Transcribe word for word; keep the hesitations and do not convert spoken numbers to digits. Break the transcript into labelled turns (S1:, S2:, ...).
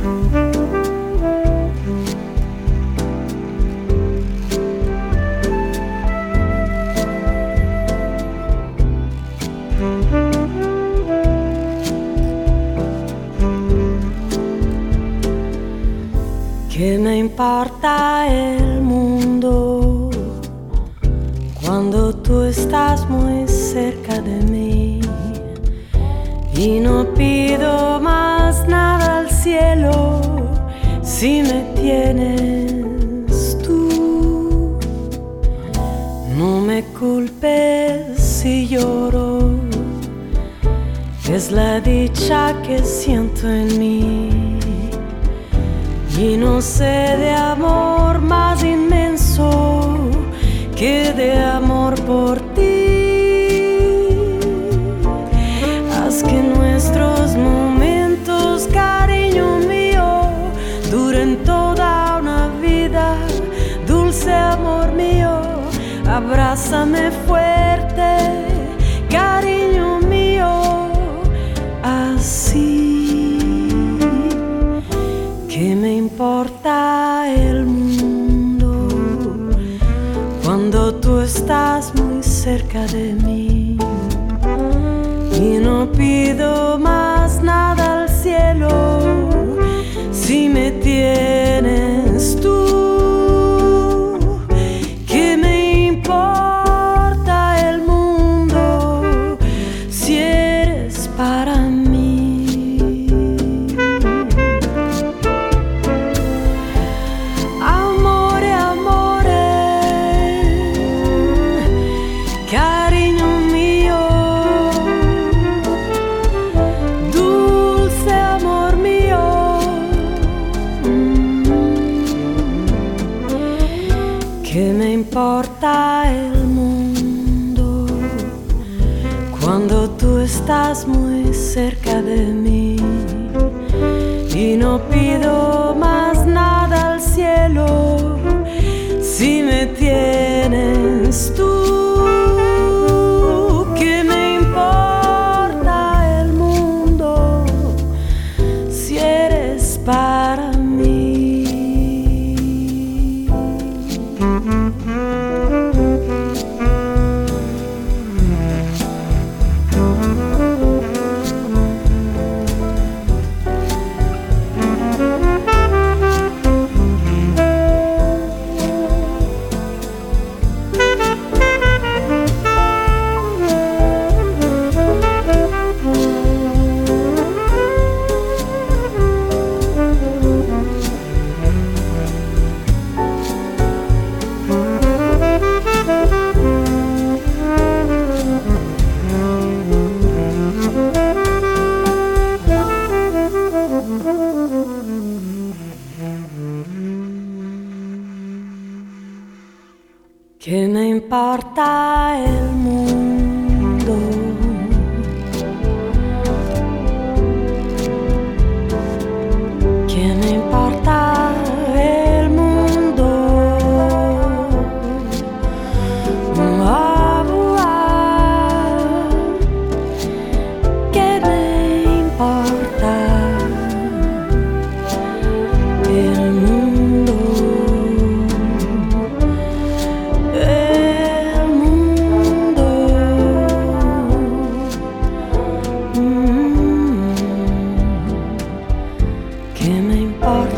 S1: ¿Qué me importa el mundo cuando tú estás muy cerca de mí? Y no pido más nada al cielo si me tienes tú. No me culpes si lloro, es la dicha que siento en mí. Y no sé de amor más inmenso que de amor por ti. Haz que nuestros momentos, cariño mío, duren toda una vida. Dulce amor mío, abrázame fuerte, cariño mío, así. ¿Qué me importa el mundo cuando tú estás muy cerca de mí? Y no pido más nada al cielo si me tienes tú. ¿Qué me importa el mundo si eres para mí? ¿Qué me importa el mundo cuando tú estás muy cerca de mí? Y no pido más nada al cielo si me tienes tú. ¿Qué me importa el mundo si eres para mí? ¿Qué me importa el mundo? ¿Qué me importa el mundo? Ah, ah, ¿qué me importa el mundo? ¿Qué me importa?